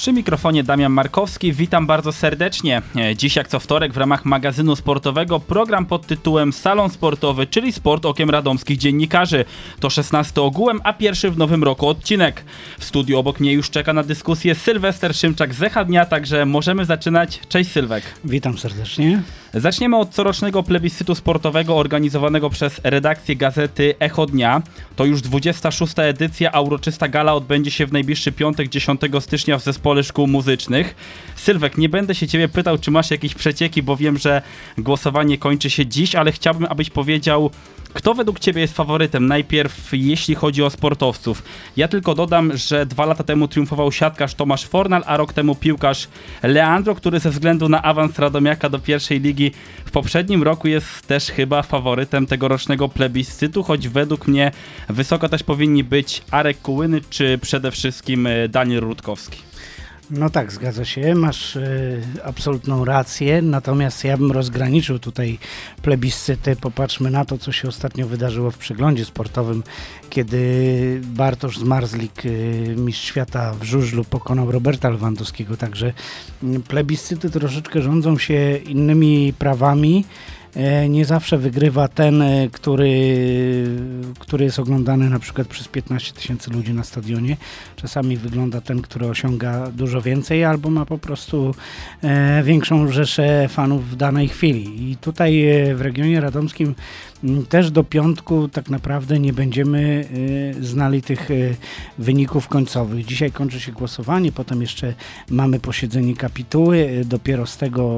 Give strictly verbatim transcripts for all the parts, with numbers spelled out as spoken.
Przy mikrofonie Damian Markowski, witam bardzo serdecznie. Dziś jak co wtorek w ramach magazynu sportowego program pod tytułem Salon Sportowy, czyli sport okiem radomskich dziennikarzy. To szesnasty ogółem, a pierwszy w nowym roku odcinek. W studiu obok mnie już czeka na dyskusję Sylwester Szymczak z Echa Dnia, także możemy zaczynać. Cześć Sylwek. Witam serdecznie. Zaczniemy od corocznego plebiscytu sportowego organizowanego przez redakcję gazety Echo Dnia. To już dwudziesta szósta edycja, a uroczysta gala odbędzie się w najbliższy piątek, dziesiątego stycznia w Zespole Szkół Muzycznych. Sylwek, nie będę się ciebie pytał, czy masz jakieś przecieki, bo wiem, że głosowanie kończy się dziś, ale chciałbym, abyś powiedział, kto według ciebie jest faworytem? Najpierw jeśli chodzi o sportowców. Ja tylko dodam, że dwa lata temu triumfował siatkarz Tomasz Fornal, a rok temu piłkarz Leandro, który ze względu na awans Radomiaka do pierwszej ligi w poprzednim roku jest też chyba faworytem tegorocznego plebiscytu, choć według mnie wysoko też powinni być Arek Kułyny czy przede wszystkim Daniel Rutkowski. No tak, zgadza się, masz y, absolutną rację, natomiast ja bym rozgraniczył tutaj plebiscyty. Popatrzmy na to, co się ostatnio wydarzyło w przeglądzie sportowym, kiedy Bartosz Zmarzlik, y, mistrz świata w żużlu, pokonał Roberta Lewandowskiego, także y, plebiscyty troszeczkę rządzą się innymi prawami. Nie zawsze wygrywa ten, który, który jest oglądany na przykład przez piętnaście tysięcy ludzi na stadionie. Czasami wygląda ten, który osiąga dużo więcej albo ma po prostu e, większą rzeszę fanów w danej chwili. I tutaj w regionie radomskim też do piątku tak naprawdę nie będziemy y, znali tych y, wyników końcowych. Dzisiaj kończy się głosowanie, potem jeszcze mamy posiedzenie kapituły. Y, dopiero z tego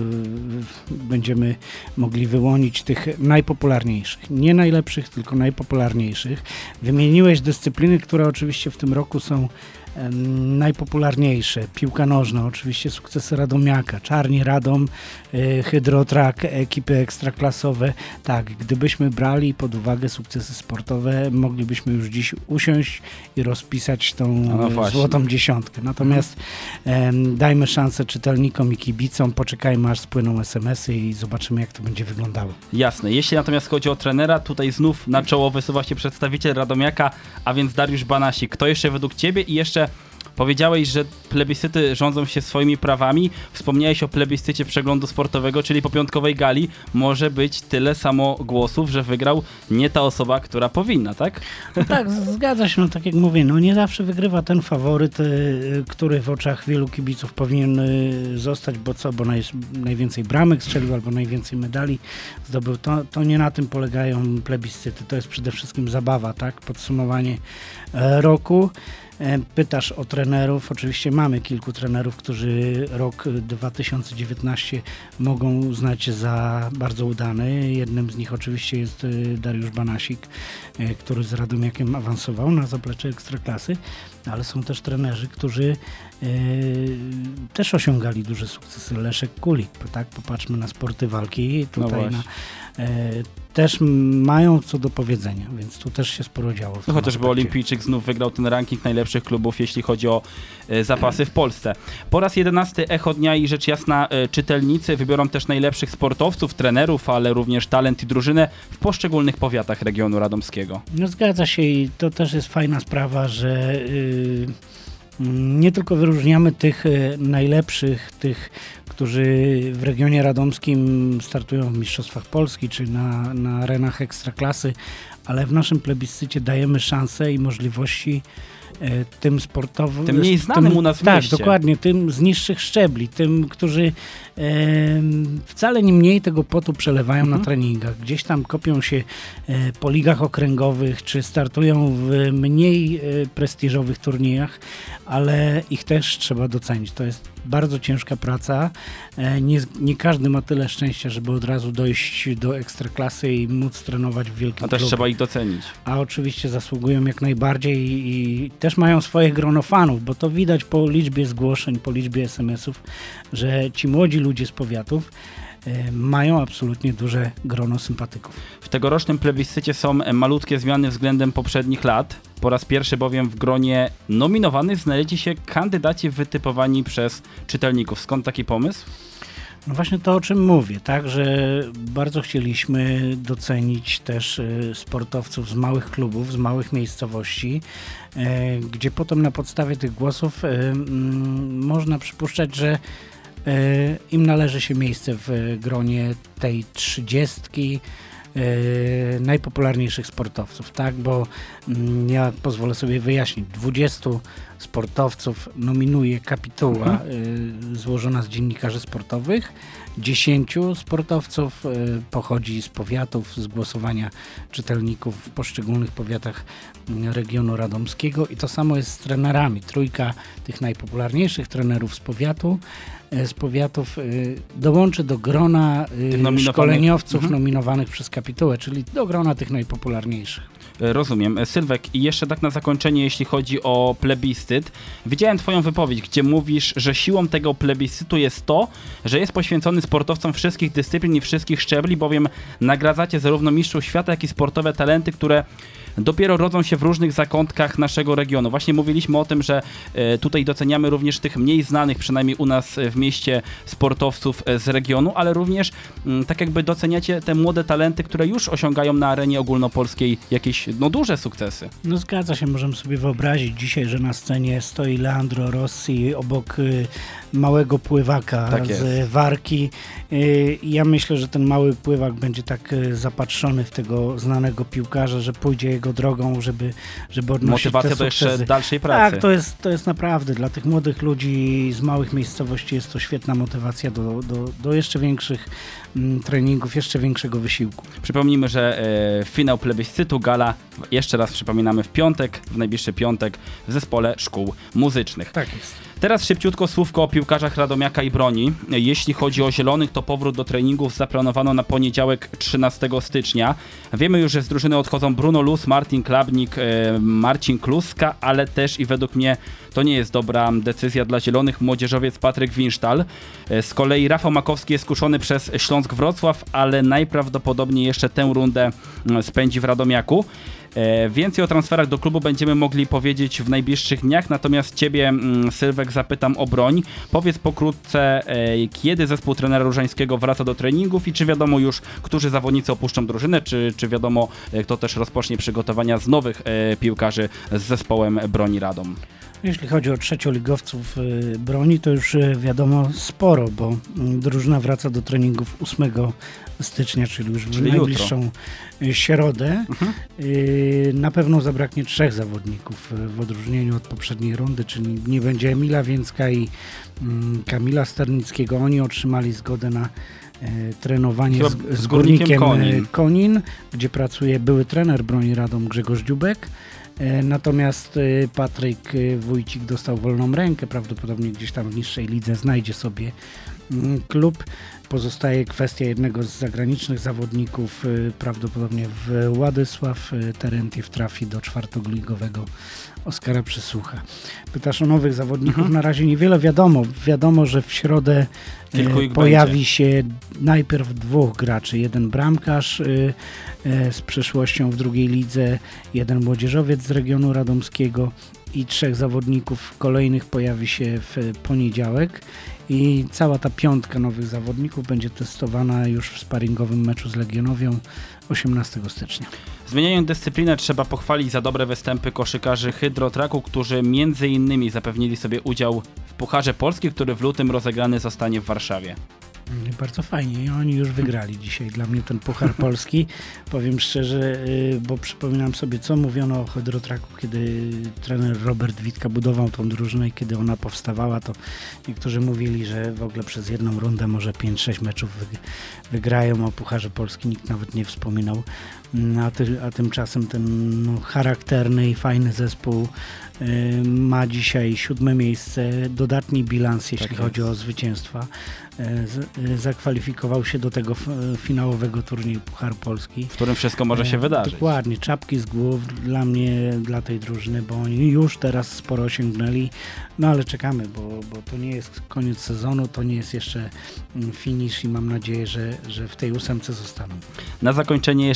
y, będziemy mogli wyłonić tych najpopularniejszych. Nie najlepszych, tylko najpopularniejszych. Wymieniłeś dyscypliny, które oczywiście w tym roku są najpopularniejsze. Piłka nożna, oczywiście sukcesy Radomiaka, Czarni Radom, y, Hydrotrak, ekipy ekstraklasowe. Tak, gdybyśmy brali pod uwagę sukcesy sportowe, moglibyśmy już dziś usiąść i rozpisać tą no złotą dziesiątkę. Natomiast em, dajmy szansę czytelnikom i kibicom, poczekajmy aż spłyną es em esy i zobaczymy, jak to będzie wyglądało. Jasne. Jeśli natomiast chodzi o trenera, tutaj znów na czoło wysuwa się przedstawiciel Radomiaka, a więc Dariusz Banasik. Kto jeszcze według ciebie? I jeszcze powiedziałeś, że plebiscyty rządzą się swoimi prawami. Wspomniałeś o plebiscycie przeglądu sportowego, czyli po piątkowej gali może być tyle samo głosów, że wygrał nie ta osoba, która powinna, tak? No tak, zgadza się. No tak jak mówię, no nie zawsze wygrywa ten faworyt, y, który w oczach wielu kibiców powinien y, zostać, bo co, bo naj, najwięcej bramek strzelił albo najwięcej medali zdobył. To, to nie na tym polegają plebiscyty. To jest przede wszystkim zabawa, tak? Podsumowanie e, roku. Pytasz o trenerów. Oczywiście mamy kilku trenerów, którzy rok dwa tysiące dziewiętnasty mogą uznać za bardzo udany. Jednym z nich oczywiście jest Dariusz Banasik, który z Radomiakiem awansował na zaplecze Ekstraklasy, ale są też trenerzy, którzy e, też osiągali duże sukcesy. Leszek Kulik, tak? Popatrzmy na sporty walki. Tutaj no na, e, też mają co do powiedzenia, więc tu też się sporo działo. No chociażby Olimpijczyk znów wygrał ten ranking najlepszych klubów, jeśli chodzi o e, zapasy w Polsce. Po raz jedenasty Echo Dnia i rzecz jasna e, czytelnicy wybiorą też najlepszych sportowców, trenerów, ale również talent i drużynę w poszczególnych powiatach regionu radomskiego. No zgadza się i to też jest fajna sprawa, że yy, nie tylko wyróżniamy tych yy, najlepszych, tych, którzy w regionie radomskim startują w Mistrzostwach Polski czy na, na arenach Ekstraklasy, ale w naszym plebiscycie dajemy szanse i możliwości tym sportowym. Tym mniej znanym tym, u nas w Tak, mieście. dokładnie, tym z niższych szczebli, tym, którzy e, wcale nie mniej tego potu przelewają mhm. na treningach. Gdzieś tam kopią się e, po ligach okręgowych, czy startują w mniej e, prestiżowych turniejach, ale ich też trzeba docenić. To jest bardzo ciężka praca. E, nie, nie każdy ma tyle szczęścia, żeby od razu dojść do Ekstraklasy i móc trenować w wielkim A też klubie. trzeba ich docenić. A oczywiście zasługują jak najbardziej i, i też mają swoich grono fanów, bo to widać po liczbie zgłoszeń, po liczbie es em esów, że ci młodzi ludzie z powiatów y, mają absolutnie duże grono sympatyków. W tegorocznym plebiscycie są malutkie zmiany względem poprzednich lat. Po raz pierwszy bowiem w gronie nominowanych znaleźli się kandydaci wytypowani przez czytelników. Skąd taki pomysł? No właśnie to, o czym mówię, tak, że bardzo chcieliśmy docenić też y, sportowców z małych klubów, z małych miejscowości, y, gdzie potem na podstawie tych głosów y, y, można przypuszczać, że y, im należy się miejsce w gronie tej trzydziestki y, najpopularniejszych sportowców, tak, bo y, ja pozwolę sobie wyjaśnić, dwudziestu sportowców nominuje kapituła mhm. y, złożona z dziennikarzy sportowych. dziesięciu sportowców y, pochodzi z powiatów, z głosowania czytelników w poszczególnych powiatach y, regionu radomskiego i to samo jest z trenerami. Trójka tych najpopularniejszych trenerów z powiatu, y, z powiatów y, dołączy do grona y, szkoleniowców mhm. nominowanych przez kapitułę, czyli do grona tych najpopularniejszych. Rozumiem. Sylwek, i jeszcze tak na zakończenie, jeśli chodzi o plebiscyt. Widziałem twoją wypowiedź, gdzie mówisz, że siłą tego plebiscytu jest to, że jest poświęcony sportowcom wszystkich dyscyplin i wszystkich szczebli, bowiem nagradzacie zarówno mistrzów świata, jak i sportowe talenty, które dopiero rodzą się w różnych zakątkach naszego regionu. Właśnie mówiliśmy o tym, że e, tutaj doceniamy również tych mniej znanych, przynajmniej u nas w mieście, sportowców z regionu, ale również m, tak jakby doceniacie te młode talenty, które już osiągają na arenie ogólnopolskiej jakieś no, duże sukcesy. No zgadza się, możemy sobie wyobrazić dzisiaj, że na scenie stoi Leandro Rossi obok y, małego pływaka tak z Warki. Y, ja myślę, że ten mały pływak będzie tak y, zapatrzony w tego znanego piłkarza, że pójdzie jego drogą, żeby, żeby odnosić Motywacja te do sukcesy. jeszcze dalszej pracy. Tak, to jest, to jest naprawdę dla tych młodych ludzi z małych miejscowości jest to świetna motywacja do, do, do jeszcze większych m, treningów, jeszcze większego wysiłku. Przypomnijmy, że e, finał plebiscytu gala, jeszcze raz przypominamy, w piątek, w najbliższy piątek w Zespole Szkół Muzycznych. Tak jest. Teraz szybciutko słówko o piłkarzach Radomiaka i Broni. Jeśli chodzi o zielonych, to powrót do treningów zaplanowano na poniedziałek trzynastego stycznia. Wiemy już, że z drużyny odchodzą Bruno Luz, Martin Klabnik, Marcin Kluska, ale też i według mnie to nie jest dobra decyzja dla zielonych, młodzieżowiec Patryk Winsztal. Z kolei Rafał Makowski jest skuszony przez Śląsk Wrocław, ale najprawdopodobniej jeszcze tę rundę spędzi w Radomiaku. E, więcej o transferach do klubu będziemy mogli powiedzieć w najbliższych dniach, natomiast ciebie, mm, Sylwek, zapytam o Broń. Powiedz pokrótce, e, kiedy zespół trenera Różańskiego wraca do treningów i czy wiadomo już, którzy zawodnicy opuszczą drużynę, czy, czy wiadomo, e, kto też rozpocznie przygotowania z nowych e, piłkarzy z zespołem Broni Radom. Jeśli chodzi o trzecioligowców y, Broni, to już y, wiadomo sporo, bo y, drużyna wraca do treningów ósmego stycznia, czyli już w czyli najbliższą jutro. środę. Mhm. Y, na pewno zabraknie trzech zawodników y, w odróżnieniu od poprzedniej rundy, czyli nie będzie Emila Więcka i y, Kamila Sternickiego. Oni otrzymali zgodę na y, trenowanie Chyba z, z, z Górnikiem Górnikiem Konin. Konin, gdzie pracuje były trener Broni Radom Grzegorz Dziubek. Natomiast Patryk Wójcik dostał wolną rękę, prawdopodobnie gdzieś tam w niższej lidze znajdzie sobie klub. Pozostaje kwestia jednego z zagranicznych zawodników, prawdopodobnie Władysław Terentiew trafi do czwartoligowego Oskara Przysłucha. Pytasz o nowych zawodników, mhm. na razie niewiele wiadomo. Wiadomo, że w środę pojawi będzie. się najpierw dwóch graczy. Jeden bramkarz y, y, z przeszłością w drugiej lidze, jeden młodzieżowiec z regionu radomskiego i trzech zawodników kolejnych pojawi się w poniedziałek. I cała ta piątka nowych zawodników będzie testowana już w sparingowym meczu z Legionowią osiemnastego stycznia. Zmieniając dyscyplinę, trzeba pochwalić za dobre występy koszykarzy Hydrotraku, którzy między innymi zapewnili sobie udział w Pucharze Polski, który w lutym rozegrany zostanie w Warszawie. Bardzo fajnie i oni już wygrali dzisiaj dla mnie ten Puchar Polski. Powiem szczerze, bo przypominam sobie, co mówiono o Hydrotraku, kiedy trener Robert Witka budował tą drużynę i kiedy ona powstawała, to niektórzy mówili, że w ogóle przez jedną rundę może pięć sześć meczów wygrają, o Pucharze Polski nikt nawet nie wspominał. A, ty, a tymczasem ten no, charakterny i fajny zespół y, ma dzisiaj siódme miejsce, dodatni bilans, jeśli tak chodzi o zwycięstwa. Y, z, y, zakwalifikował się do tego f, finałowego turnieju Puchar Polski. W którym wszystko może się y, wydarzyć. Dokładnie, czapki z głów dla mnie, dla tej drużyny, bo oni już teraz sporo osiągnęli, no ale czekamy, bo, bo to nie jest koniec sezonu, to nie jest jeszcze finish i mam nadzieję, że, że w tej ósemce zostaną. Na zakończenie jeszcze boks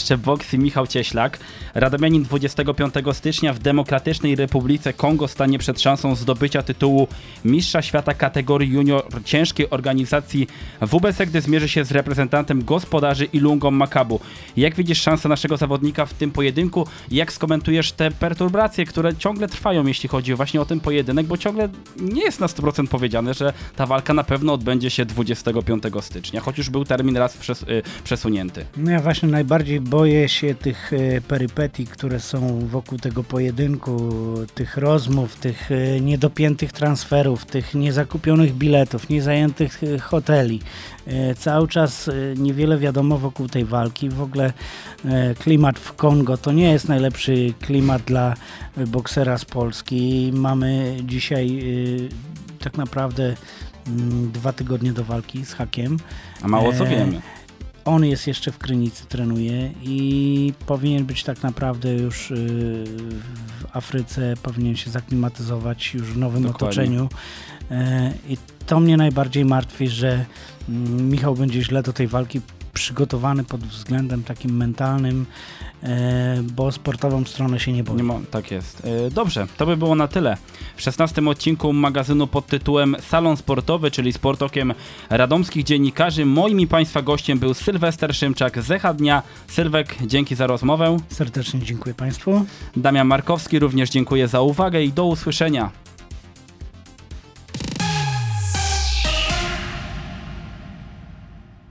boks Michał Cieślak. Radomianin dwudziestego piątego stycznia w Demokratycznej Republice Kongo stanie przed szansą zdobycia tytułu Mistrza Świata kategorii junior ciężkiej organizacji W B C, gdy zmierzy się z reprezentantem gospodarzy Ilungą Makabu. Jak widzisz szansę naszego zawodnika w tym pojedynku? Jak skomentujesz te perturbacje, które ciągle trwają, jeśli chodzi właśnie o ten pojedynek, bo ciągle nie jest na sto procent powiedziane, że ta walka na pewno odbędzie się dwudziestego piątego stycznia, choć już był termin raz przes, y, przesunięty. No ja właśnie najbardziej boję się tych y, perypetii, które są wokół tego pojedynku, tych rozmów, tych y, niedopiętych transferów, tych niezakupionych biletów, niezajętych y, hoteli. Y, cały czas y, niewiele wiadomo wokół tej walki. W ogóle y, klimat w Kongo to nie jest najlepszy klimat dla y, boksera z Polski. Mamy dzisiaj y, tak naprawdę y, dwa tygodnie do walki z Hakiem. A mało co wiemy. On jest jeszcze w Krynicy, trenuje i powinien być tak naprawdę już yy, w Afryce, powinien się zaklimatyzować już w nowym Dokładnie. otoczeniu. Yy, I to mnie najbardziej martwi, że yy, Michał będzie źle do tej walki przygotowany pod względem takim mentalnym, e, bo sportową stronę się nie boi. Nie ma, tak jest. E, dobrze, to by było na tyle. W szesnastym odcinku magazynu pod tytułem Salon Sportowy, czyli Sportokiem radomskich dziennikarzy, moim i Państwa gościem był Sylwester Szymczak z Echa Dnia. Sylwek, dzięki za rozmowę. Serdecznie dziękuję Państwu. Damian Markowski również dziękuję za uwagę i do usłyszenia.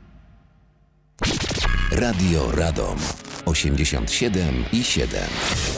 Radio Radom osiemdziesiąt siedem i siedem.